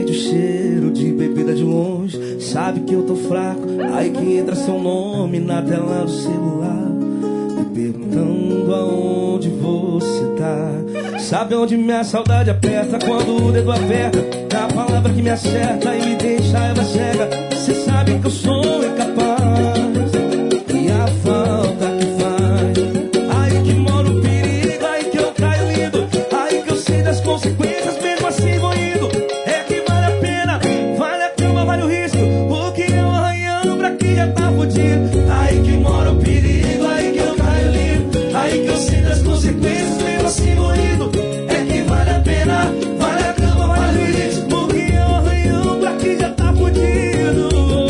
sente o cheiro de bebida de longe, sabe que eu tô fraco, aí que entra seu nome na tela do celular, me perguntando aonde você tá. Sabe onde minha saudade aperta quando o dedo aperta na palavra que me acerta e me deixa ela cega. Cê sabe que eu sou incapaz e a falta que faz, aí que mora o perigo, aí que eu caio lindo, aí que eu sei das consequências, mesmo assim vou indo. É que vale a pena, vale a cama, vale o risco, porque eu arranhando pra quem já tá fudido. Aí que mora o perigo, aí que eu caio lindo, aí que eu sei das consequências, mesmo assim vou indo. É que vale a pena, vale a cama, vale o risco, porque eu arranhando pra quem já tá fudido.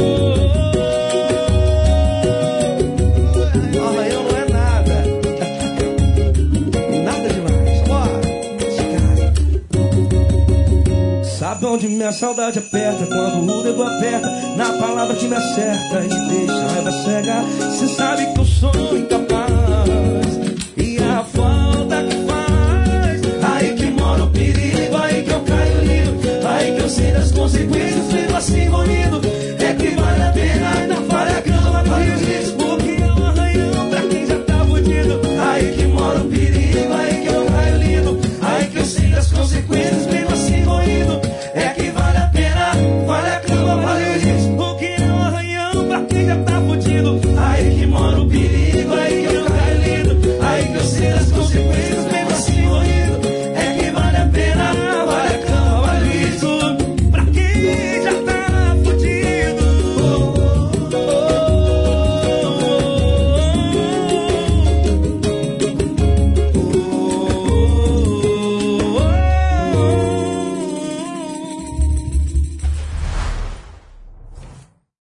Arranhão não é nada, nada demais. Bora, sabe onde minha saudade aperta quando o dedo aperta na palavra que me acerta e me deixa a raiva cega. Cê sabe que eu sou incapaz e a falta que faz, aí que mora o perigo, aí que eu caio lindo, aí que eu sei das consequências, mesmo assim vou indo.